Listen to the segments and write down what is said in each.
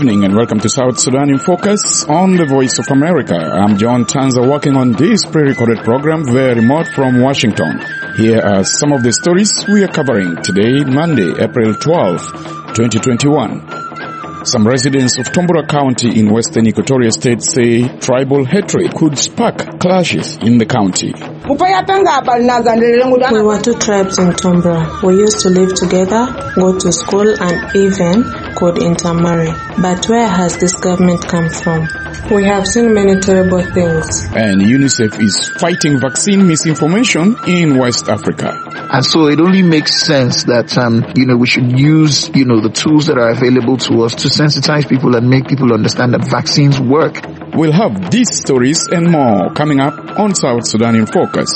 evening and welcome to South Sudan in Focus on the Voice of America. I'm John Tanza working on this pre-recorded program very remote from Washington. Here are some of the stories we are covering today, Monday, April 12, 2021. Some residents of Tombora County in western Equatoria State say tribal hatred could spark clashes in the county. We were two tribes in Tombora. We used to live together, go to school and even could intermarry. But where has this government come from? We have seen many terrible things. And UNICEF is fighting vaccine misinformation in West Africa. And so it only makes sense that, we should use, the tools that are available to us to sensitize people and make people understand that vaccines work. We'll have these stories and more coming up on South Sudan in Focus.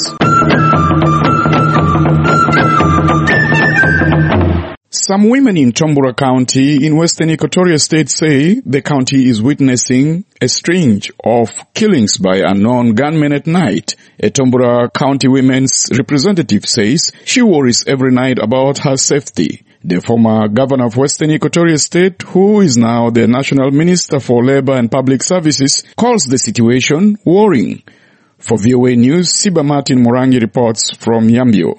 Some women in Tombora County in western Equatoria State say the county is witnessing a string of killings by unknown gunmen at night. A Tombora County women's representative says she worries every night about her safety. The former governor of Western Equatoria State, who is now the National Minister for Labor and Public Services, calls the situation worrying. For VOA News, Siba Martin Morangi reports from Yambio.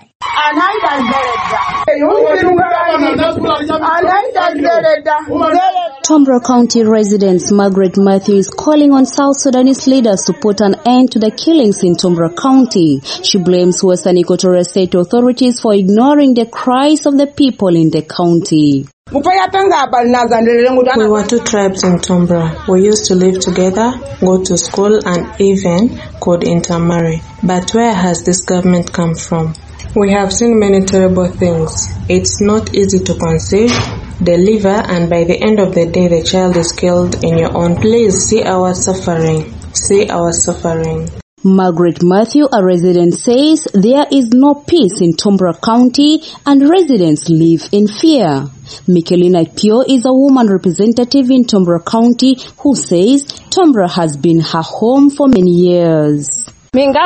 Tombora County residents Margaret Matthew is calling on South Sudanese leaders to put an end to the killings in Tombora County. She blames Western Equatoria State authorities for ignoring the cries of the people in the county. We were two tribes in Tombora. We used to live together, go to school and even could intermarry. But where has this government come from? We have seen many terrible things. It's not easy to conceive, deliver, and by the end of the day the child is killed in your own place. See our suffering. See our suffering. Margaret Matthew, a resident, says there is no peace in Tombora County and residents live in fear. Michelina Pio is a woman representative in Tombora County who says Tombora has been her home for many years. I am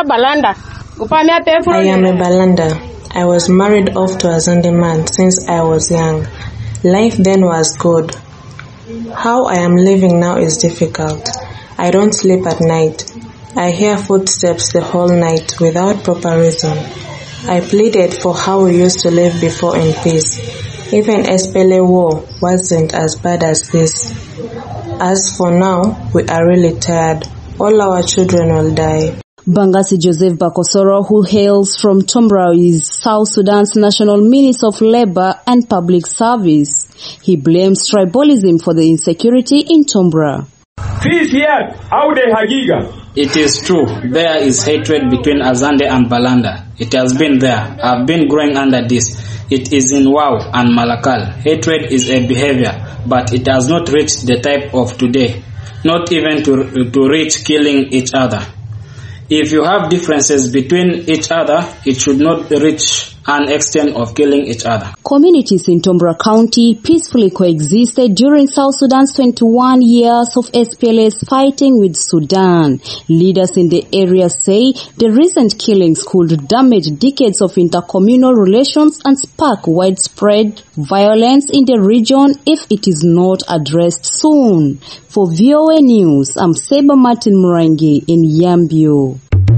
a Balanda. I was married off to a Zande man since I was young. Life then was good. How I am living now is difficult. I don't sleep at night. I hear footsteps the whole night without proper reason. I pleaded for how we used to live before in peace. Even SPLA war wasn't as bad as this. As for now, we are really tired. All our children will die. Bangasi Joseph Bakosoro, who hails from Tombora, is South Sudan's National Minister of Labor and Public Service. He blames tribalism for the insecurity in Tombora. It is true, there is hatred between Azande and Balanda. It has been there. I've been growing under this. It is in Wau and Malakal. Hatred is a behavior, but it has not reached the type of today, not even to reach killing each other. If you have differences between each other, it should not reach an extent of killing each other. Communities in Tombora County peacefully coexisted during South Sudan's 21 years of SPLA's fighting with Sudan. Leaders in the area say the recent killings could damage decades of intercommunal relations and spark widespread violence in the region if it is not addressed soon. For VOA News, I'm Seba Martin Murangi in Yambio.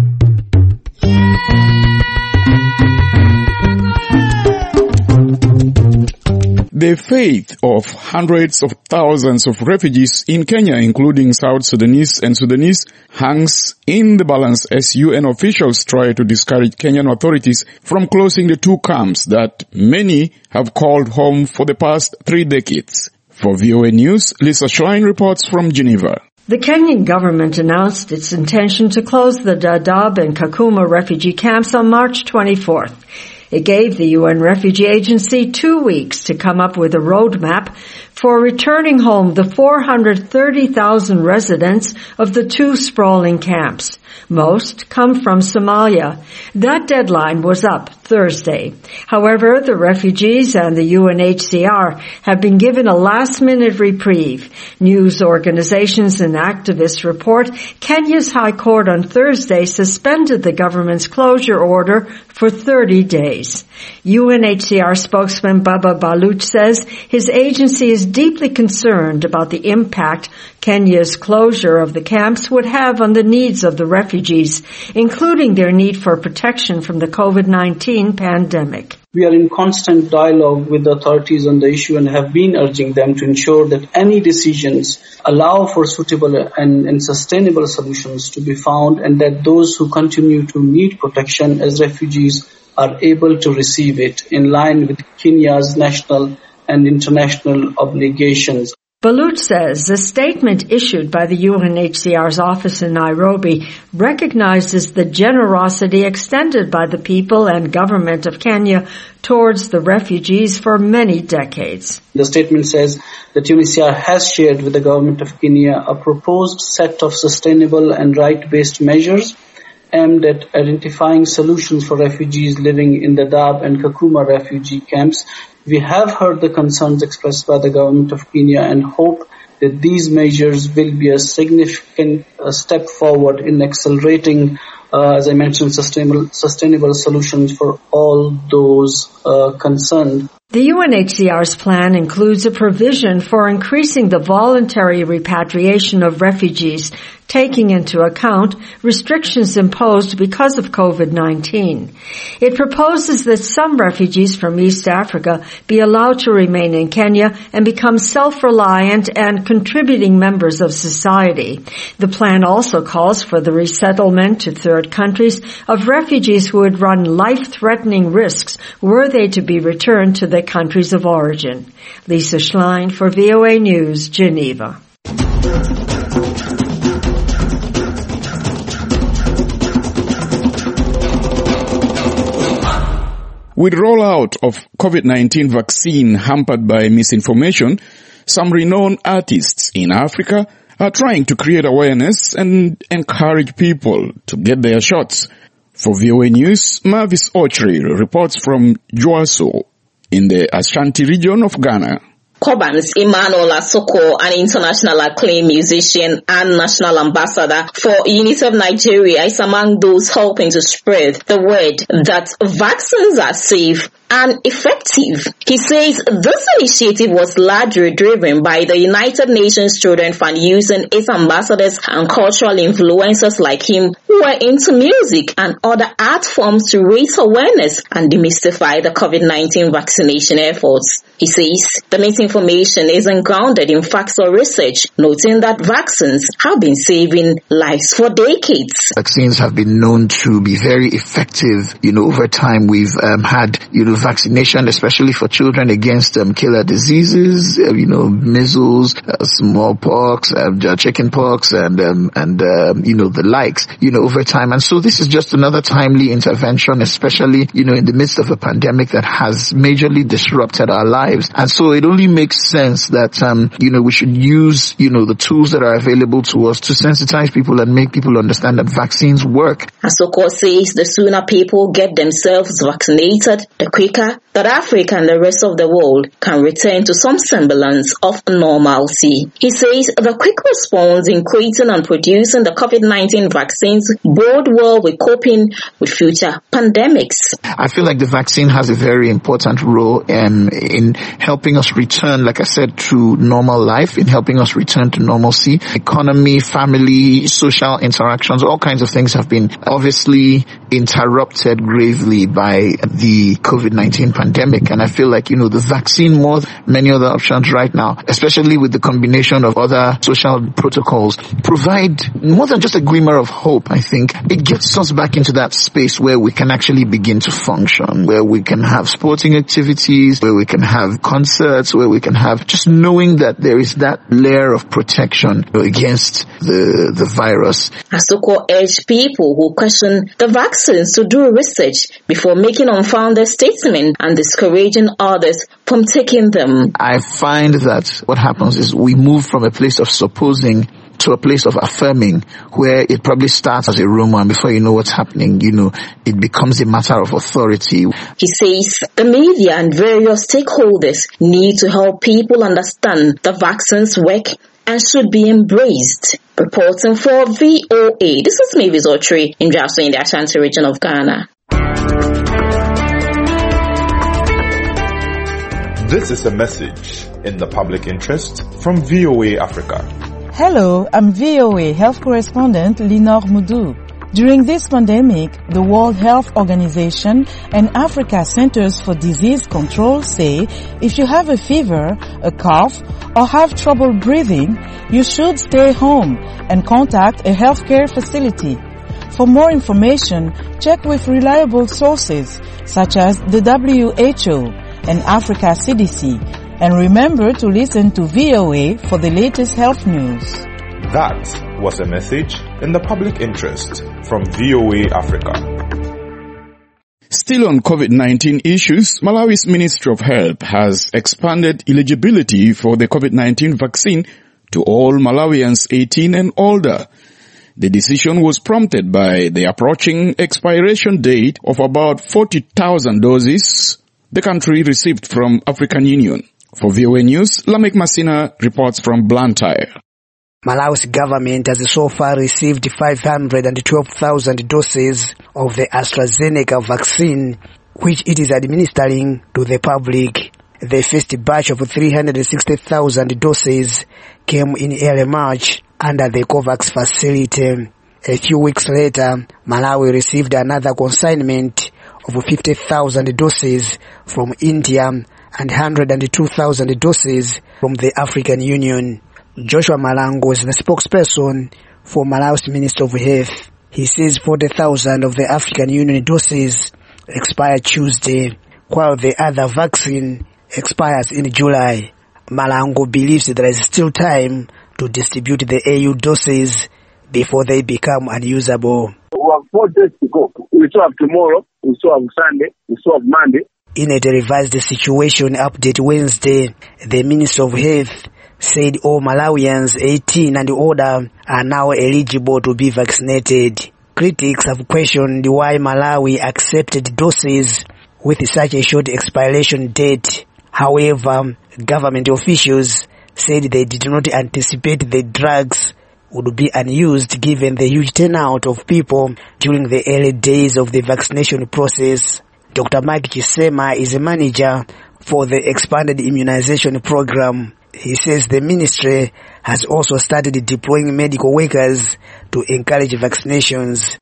The faith of hundreds of thousands of refugees in Kenya, including South Sudanese and Sudanese, hangs in the balance as UN officials try to discourage Kenyan authorities from closing the two camps that many have called home for the past 3 decades. For VOA News, Lisa Schlein reports from Geneva. The Kenyan government announced its intention to close the Dadaab and Kakuma refugee camps on March 24th. It gave the UN Refugee Agency 2 weeks to come up with a roadmap for returning home the 430,000 residents of the 2 sprawling camps. Most come from Somalia. That deadline was up Thursday. However, the refugees and the UNHCR have been given a last-minute reprieve. News organizations and activists report Kenya's High Court on Thursday suspended the government's closure order for 30 days. UNHCR spokesman Baba Baluch says his agency is deeply concerned about the impact Kenya's closure of the camps would have on the needs of the refugees, including their need for protection from the COVID-19 pandemic. We are in constant dialogue with the authorities on the issue and have been urging them to ensure that any decisions allow for suitable and sustainable solutions to be found, and that those who continue to need protection as refugees are able to receive it in line with Kenya's national and international obligations. Baluch says a statement issued by the UNHCR's office in Nairobi recognizes the generosity extended by the people and government of Kenya towards the refugees for many decades. The statement says that UNHCR has shared with the government of Kenya a proposed set of sustainable and right-based measures aimed at identifying solutions for refugees living in the Dadaab and Kakuma refugee camps. We have heard the concerns expressed by the government of Kenya and hope that these measures will be a significant step forward in accelerating, as I mentioned, sustainable solutions for all those concerned. The UNHCR's plan includes a provision for increasing the voluntary repatriation of refugees, taking into account restrictions imposed because of COVID-19. It proposes that some refugees from East Africa be allowed to remain in Kenya and become self-reliant and contributing members of society. The plan also calls for the resettlement to third countries of refugees who would run life-threatening risks were they to be returned to their countries of origin. Lisa Schlein for VOA News, Geneva. With rollout of COVID-19 vaccine hampered by misinformation, some renowned artists in Africa are trying to create awareness and encourage people to get their shots. For VOA News, Mavis Ochri reports from Joaso in the Ashanti region of Ghana. Cobans Emmanuel Asoko, an international acclaimed musician and national ambassador for UNICEF Nigeria, is among those helping to spread the word that vaccines are safe and effective. He says this initiative was largely driven by the United Nations Children Fund using its ambassadors and cultural influencers like him who are into music and other art forms to raise awareness and demystify the COVID-19 vaccination efforts. He says the misinformation isn't grounded in facts or research, noting that vaccines have been saving lives for decades. Vaccines have been known to be very effective. Over time we've had, vaccination, especially for children against killer diseases, measles, smallpox, chickenpox, and the likes, over time. And so this is just another timely intervention, especially, in the midst of a pandemic that has majorly disrupted our lives. And so it only makes sense that, we should use, the tools that are available to us to sensitize people and make people understand that vaccines work. Asoko says the sooner people get themselves vaccinated, the quicker that Africa and the rest of the world can return to some semblance of normalcy. He says the quick response in creating and producing the COVID-19 vaccines bode well with coping with future pandemics. I feel like the vaccine has a very important role in helping us return, like I said, to normal life, in helping us return to normalcy. Economy, family, social interactions, all kinds of things have been obviously interrupted gravely by the COVID-19 pandemic. And I feel like, the vaccine, more than many other options right now, especially with the combination of other social protocols, provide more than just a glimmer of hope. I think it gets us back into that space where we can actually begin to function, where we can have sporting activities, where we can have concerts, where we can have just knowing that there is that layer of protection against the virus. Asoko urged people who question the vaccines to do research before making unfounded statements and discouraging others from taking them. I find that what happens is we move from a place of supposing to a place of affirming, where it probably starts as a rumor, and before you know what's happening, it becomes a matter of authority. He says the media and various stakeholders need to help people understand the vaccine's work and should be embraced. Reporting for VOA, this is Mavis Otri in Jaso in the Ashanti region of Ghana. This is a message in the public interest from VOA Africa. Hello, I'm VOA health correspondent Linor Mudu. During this pandemic, the World Health Organization and Africa Centers for Disease Control say if you have a fever, a cough, or have trouble breathing, you should stay home and contact a healthcare facility. For more information, check with reliable sources such as the WHO and Africa CDC, and remember to listen to VOA for the latest health news. That was a message in the public interest from VOA Africa. Still on COVID-19 issues, Malawi's Ministry of Health has expanded eligibility for the COVID-19 vaccine to all Malawians 18 and older. The decision was prompted by the approaching expiration date of about 40,000 doses the country received from African Union. For VOA News, Lamek Masina reports from Blantyre. Malawi's government has so far received 512,000 doses of the AstraZeneca vaccine, which it is administering to the public. The first batch of 360,000 doses came in early March under the COVAX facility. A few weeks later, Malawi received another consignment of 50,000 doses from India and 102,000 doses from the African Union. Joshua Malango is the spokesperson for Malawi's Ministry of Health. He says 40,000 of the African Union doses expire Tuesday, while the other vaccine expires in July. Malango believes there is still time to distribute the AU doses before they become unusable. We have 4 days to go. We still have tomorrow, we still have Sunday, we still have Monday. In a revised situation update Wednesday, the Minister of Health said all Malawians 18 and older are now eligible to be vaccinated. Critics have questioned why Malawi accepted doses with such a short expiration date. However, government officials said they did not anticipate the drugs would be unused given the huge turnout of people during the early days of the vaccination process. Dr. Mike Chisema is a manager for the expanded immunization program. He says the ministry has also started deploying medical workers to encourage vaccinations.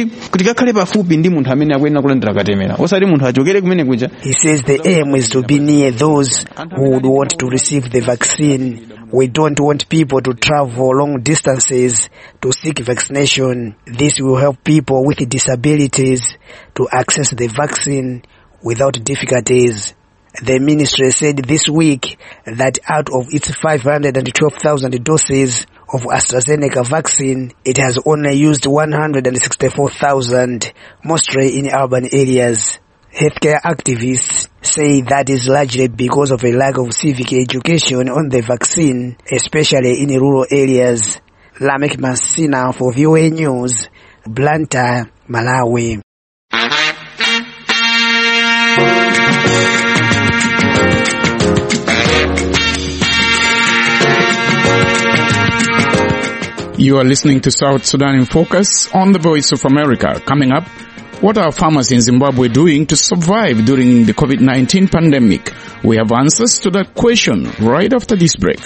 He says the aim is to be near those who would want to receive the vaccine. We don't want people to travel long distances to seek vaccination. This will help people with disabilities to access the vaccine without difficulties. The ministry said this week that out of its 512,000 doses of AstraZeneca vaccine, it has only used 164,000, mostly in urban areas. Healthcare activists say that is largely because of a lack of civic education on the vaccine, especially in rural areas. Lamek Masina for VOA News, Blantyre, Malawi. You are listening to South Sudan in Focus on the Voice of America. Coming up, what are farmers in Zimbabwe doing to survive during the COVID-19 pandemic? We have answers to that question right after this break.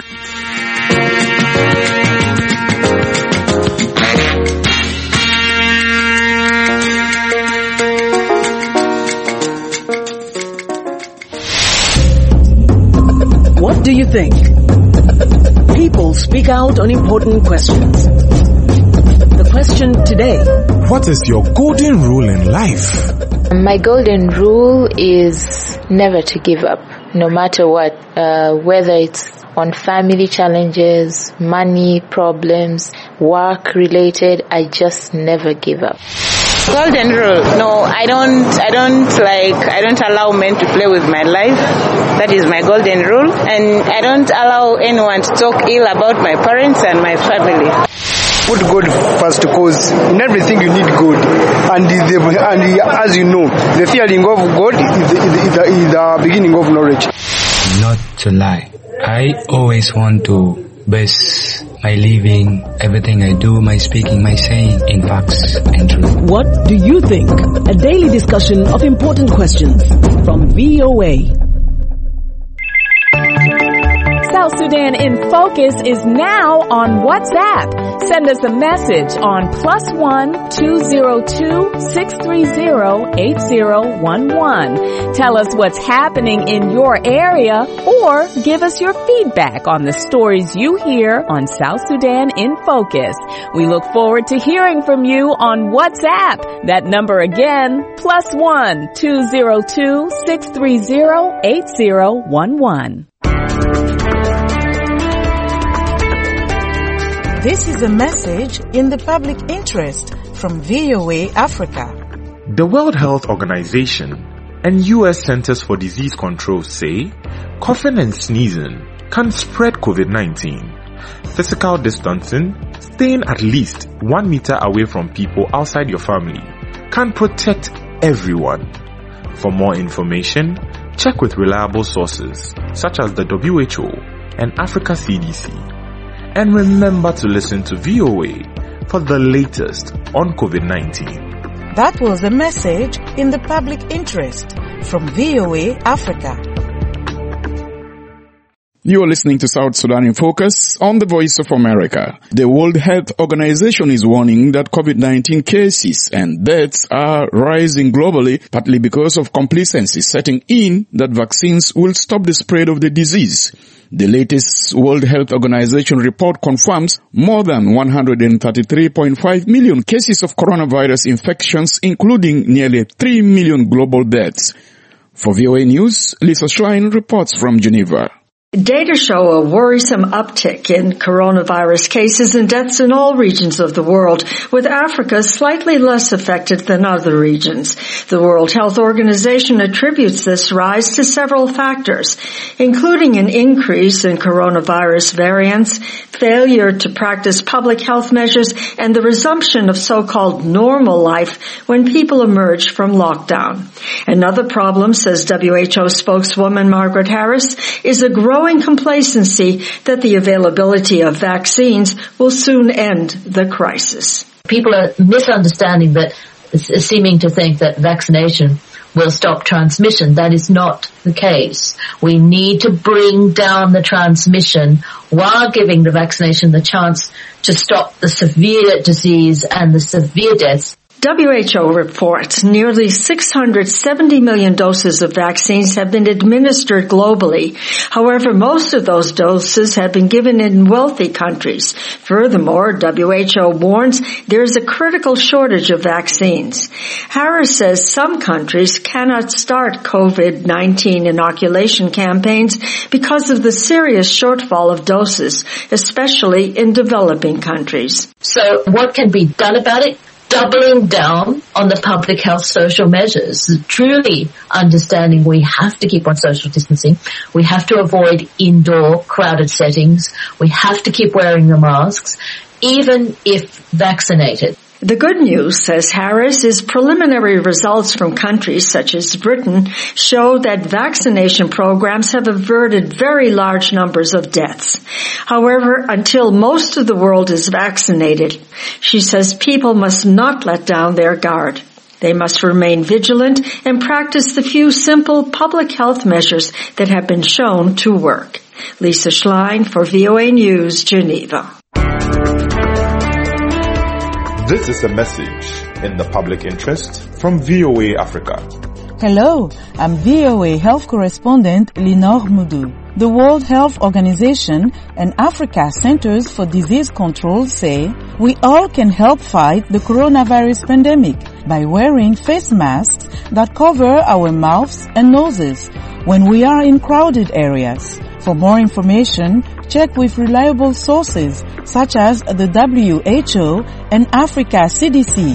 What do you think? People speak out on important questions. The question today: what is your golden rule in life? My golden rule is never to give up, no matter what, whether it's on family challenges, money problems, work related, I just never give up. Golden rule, no, I don't allow men to play with my life. That is my golden rule. And I don't allow anyone to talk ill about my parents and my family. Put God first, because in everything you need God. And as you know, the fearing of God is the beginning of knowledge. Not to lie. I always want to base my living, everything I do, my speaking, my saying in facts and truth. What do you think? A daily discussion of important questions from VOA. South Sudan in Focus is now on WhatsApp. Send us a message on +1 202 630 8011. Tell us what's happening in your area or give us your feedback on the stories you hear on South Sudan in Focus. We look forward to hearing from you on WhatsApp. That number again, +1 202 630 8011. This is a message in the public interest from VOA Africa. The World Health Organization and U.S. Centers for Disease Control say coughing and sneezing can spread COVID-19. Physical distancing, staying at least 1 meter away from people outside your family, can protect everyone. For more information, check with reliable sources such as the WHO and Africa CDC. And remember to listen to VOA for the latest on COVID-19. That was a message in the public interest from VOA Africa. You are listening to South Sudan in Focus on the Voice of America. The World Health Organization is warning that COVID-19 cases and deaths are rising globally, partly because of complacency setting in that vaccines will stop the spread of the disease. The latest World Health Organization report confirms more than 133.5 million cases of coronavirus infections, including nearly 3 million global deaths. For VOA News, Lisa Schlein reports from Geneva. Data show a worrisome uptick in coronavirus cases and deaths in all regions of the world, with Africa slightly less affected than other regions. The World Health Organization attributes this rise to several factors, including an increase in coronavirus variants, failure to practice public health measures, and the resumption of so-called normal life when people emerge from lockdown. Another problem, says WHO spokeswoman Margaret Harris, is a growing complacency that the availability of vaccines will soon end the crisis. People are misunderstanding that, seeming to think that vaccination will stop transmission. That is not the case. We need to bring down the transmission while giving the vaccination the chance to stop the severe disease and the severe deaths. WHO reports nearly 670 million doses of vaccines have been administered globally. However, most of those doses have been given in wealthy countries. Furthermore, WHO warns there is a critical shortage of vaccines. Harris says some countries cannot start COVID-19 inoculation campaigns because of the serious shortfall of doses, especially in developing countries. So what can be done about it? Doubling down on the public health social measures, truly understanding we have to keep on social distancing, we have to avoid indoor crowded settings, we have to keep wearing the masks, even if vaccinated. The good news, says Harris, is preliminary results from countries such as Britain show that vaccination programs have averted very large numbers of deaths. However, until most of the world is vaccinated, she says people must not let down their guard. They must remain vigilant and practice the few simple public health measures that have been shown to work. Lisa Schlein for VOA News, Geneva. This is a message in the public interest from VOA Africa. Hello, I'm VOA Health Correspondent Linor Mudu. The World Health Organization and Africa Centers for Disease Control say we all can help fight the coronavirus pandemic by wearing face masks that cover our mouths and noses when we are in crowded areas. For more information, check with reliable sources such as the WHO and Africa CDC.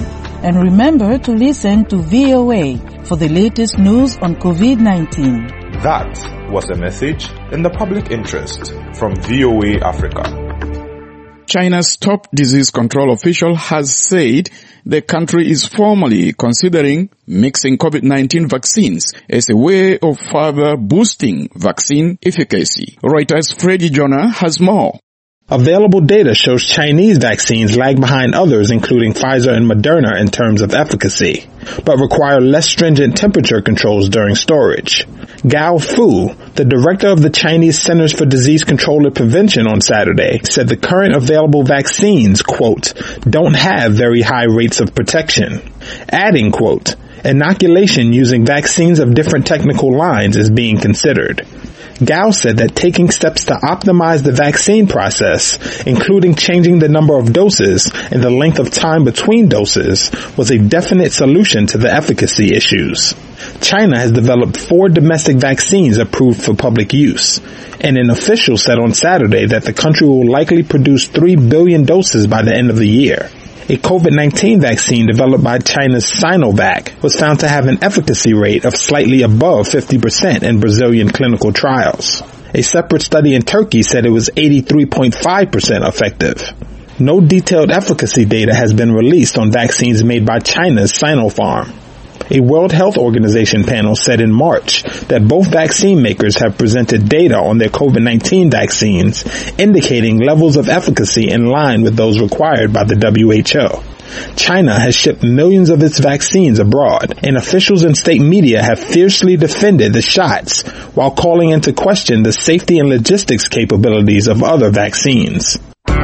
And remember to listen to VOA for the latest news on COVID-19. That was a message in the public interest from VOA Africa. China's top disease control official has said the country is formally considering mixing COVID-19 vaccines as a way of further boosting vaccine efficacy. Reuters' Freddie Jonah has more. Available data shows Chinese vaccines lag behind others, including Pfizer and Moderna, in terms of efficacy, but require less stringent temperature controls during storage. Gao Fu, the director of the Chinese Centers for Disease Control and Prevention on Saturday, said the current available vaccines, quote, don't have very high rates of protection, adding, quote, inoculation using vaccines of different technical lines is being considered. Gao said that taking steps to optimize the vaccine process, including changing the number of doses and the length of time between doses, was a definite solution to the efficacy issues. China has developed 4 domestic vaccines approved for public use, and an official said on Saturday that the country will likely produce 3 billion doses by the end of the year. A COVID-19 vaccine developed by China's Sinovac was found to have an efficacy rate of slightly above 50% in Brazilian clinical trials. A separate study in Turkey said it was 83.5% effective. No detailed efficacy data has been released on vaccines made by China's Sinopharm. A World Health Organization panel said in March that both vaccine makers have presented data on their COVID-19 vaccines indicating levels of efficacy in line with those required by the WHO. China has shipped millions of its vaccines abroad, and officials in state media have fiercely defended the shots while calling into question the safety and logistics capabilities of other vaccines.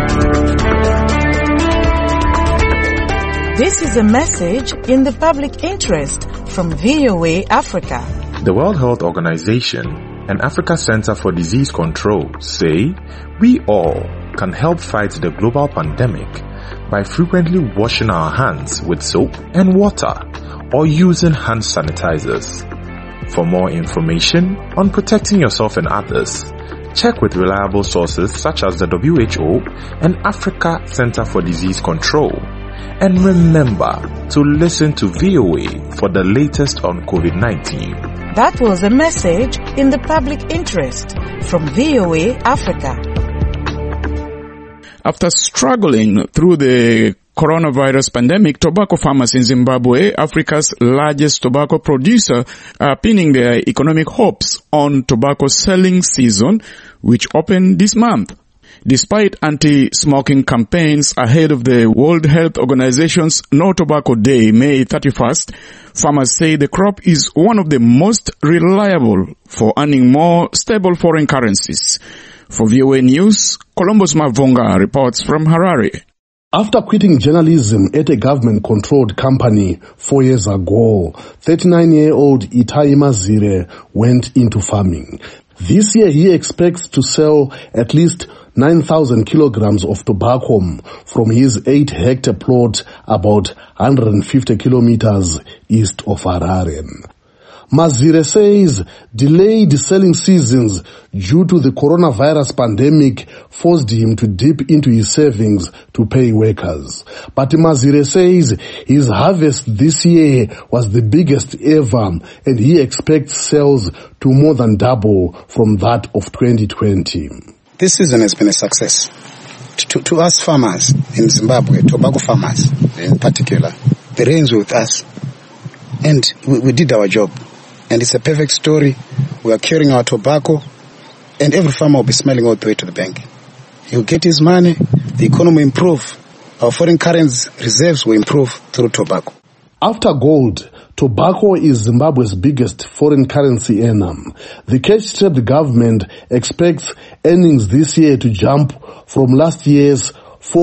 This is a message in the public interest from VOA Africa. The World Health Organization and Africa Center for Disease Control say we all can help fight the global pandemic by frequently washing our hands with soap and water or using hand sanitizers. For more information on protecting yourself and others, check with reliable sources such as the WHO and Africa Center for Disease Control. And remember to listen to VOA for the latest on COVID-19. That was a message in the public interest from VOA Africa. After struggling through the coronavirus pandemic, tobacco farmers in Zimbabwe, Africa's largest tobacco producer, are pinning their economic hopes on tobacco selling season, which opened this month. Despite anti-smoking campaigns ahead of the World Health Organization's No Tobacco Day, May 31st, farmers say the crop is one of the most reliable for earning more stable foreign currencies. For VOA News, Columbus Mavunga reports from Harare. After quitting journalism at a government-controlled company 4 years ago, 39-year-old Itai Mazire went into farming. This year he expects to sell at least 9,000 kilograms of tobacco from his 8-hectare plot about 150 kilometers east of Harare. Mazire says delayed selling seasons due to the coronavirus pandemic forced him to dip into his savings to pay workers. But Mazire says his harvest this year was the biggest ever and he expects sales to more than double from that of 2020. This season has been a success. To us farmers in Zimbabwe, tobacco farmers in particular, the rains were with us and we did our job. And it's a perfect story. We are curing our tobacco and every farmer will be smiling all the way to the bank. He'll get his money, the economy will improve, our foreign currency reserves will improve through tobacco. After gold, tobacco is Zimbabwe's biggest foreign currency earner. The cash-strapped government expects earnings this year to jump from last year's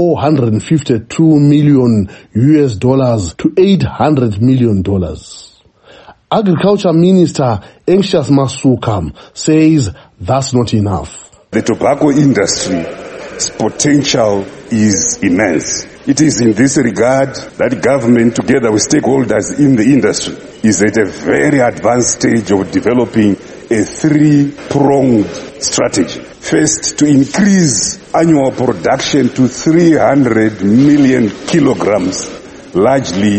$452 million to $800 million. Agriculture Minister Anxious Masuka says that's not enough. The tobacco industry's potential is immense. It is in this regard that government, together with stakeholders in the industry, is at a very advanced stage of developing a 3-pronged strategy. First, to increase annual production to 300 million kilograms, largely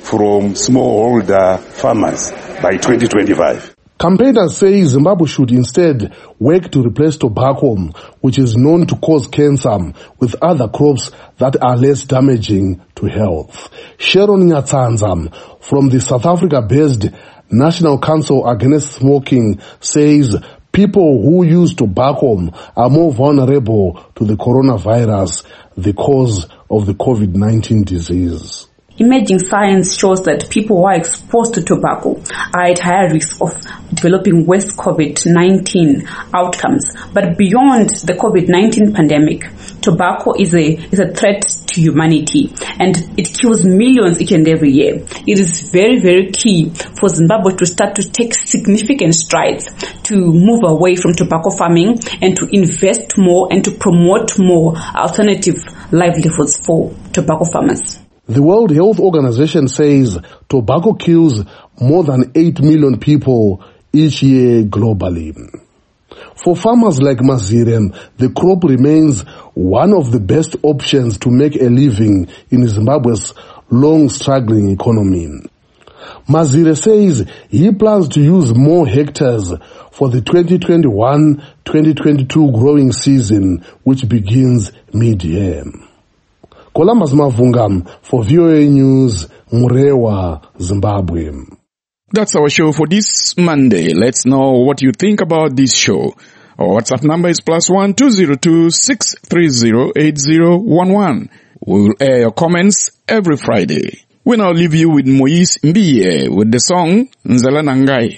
from smallholder farmers by 2025. Campaigners say Zimbabwe should instead work to replace tobacco, which is known to cause cancer, with other crops that are less damaging to health. Sharon Nyatsanza from the South Africa-based National Council Against Smoking says people who use tobacco are more vulnerable to the coronavirus, the cause of the COVID-19 disease. Emerging science shows that people who are exposed to tobacco are at higher risk of developing worse COVID-19 outcomes. But beyond the COVID-19 pandemic, tobacco is a threat to humanity, and it kills millions each and every year. It is very, very key for Zimbabwe to start to take significant strides to move away from tobacco farming and to invest more and to promote more alternative livelihoods for tobacco farmers. The World Health Organization says tobacco kills more than 8 million people each year globally. For farmers like Mazire, the crop remains one of the best options to make a living in Zimbabwe's long struggling economy. Mazire says he plans to use more hectares for the 2021-2022 growing season, which begins mid-year. Columbus Mavunga for VOA News, Murewa, Zimbabwe. That's our show for this Monday. Let's know what you think about this show. Our WhatsApp number is +1 202 630 8011. We will air your comments every Friday. We now leave you with Moise Mbiye with the song Nzela Nangai.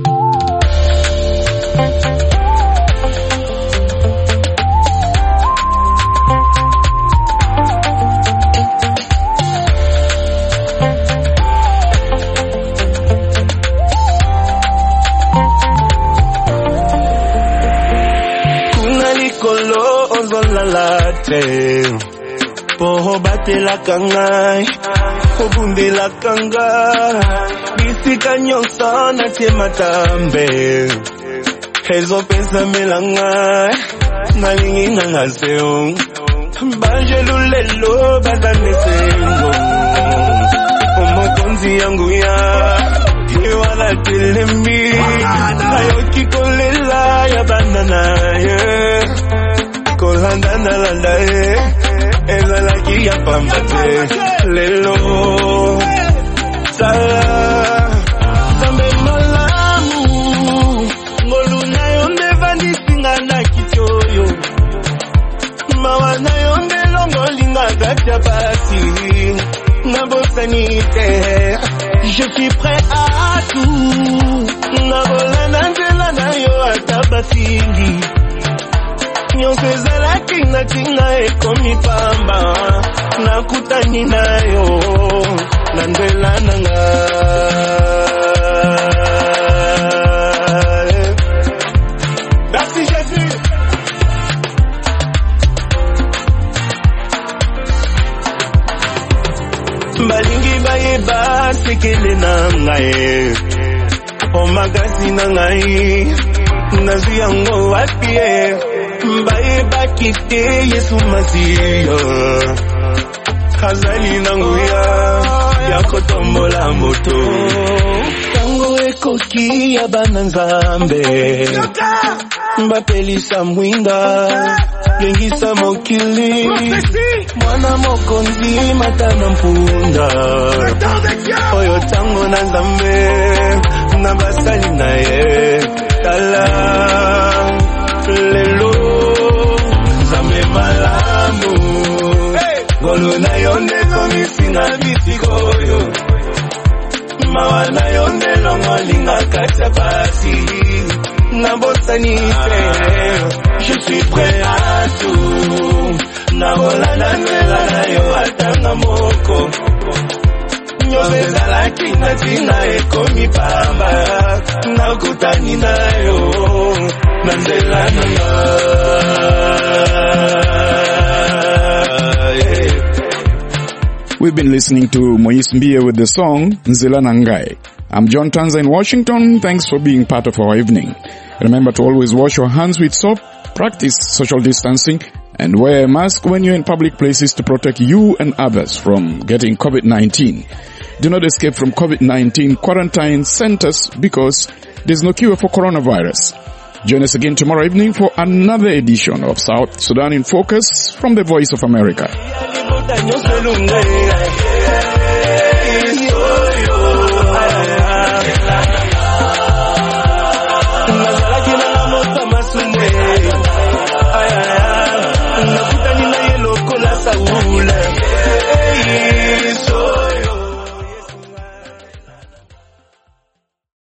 Poho batela kangai, obundela kangai, bisika nyonso na matambe. Hezo pensa melangai, nalingi nangaseo, bajelulelo badanesengo. Omokonzi yangu ya, iwala telembi, ayoki kolela ya banana ye. Kolandana landae, ezalaki ya pambate, lelo, sala, zambe malamu, ngolu na yonde vandisinga na kichoyo, mawa na yonde longolinga gacha basi, nabosanite, je suis prêt à tout, nabola nanjela na yo atabasingi, nyosezala kinga kinga ekomi pamba nakutani nayo nandela nanga merci Jésus balingi bayeba sekele nangae o magasi nangai nazi yango wapie Mbaye bakite Yesu Masiya Kazali nanguya Yakotombola moto Tango ekoki ya bananzambe Mbapelisa mwinga Gengisa mokili Mwana mokonzi matana mpunda Oyo tango na nzambe Nabasali na ye Tala Lelo Zame malamu Golo na yonde komisinga bitikoyo Mawa na yonde longolinga kachapasi Nabosanite Je suis prêt à tout Nabola na nwela na yo atanga moko Nyobezala kinga tinga ekomi pamba Nakutani na yo Nandela nanga We've been listening to Moise Mbiye with the song Nzela Nangai. I'm John Tanza in Washington. Thanks for being part of our evening. Remember to always wash your hands with soap, practice social distancing, and wear a mask when you're in public places to protect you and others from getting COVID-19. do not escape from COVID-19 quarantine centers because there's no cure for coronavirus. Join us again tomorrow evening for another edition of South Sudan in Focus from the Voice of America.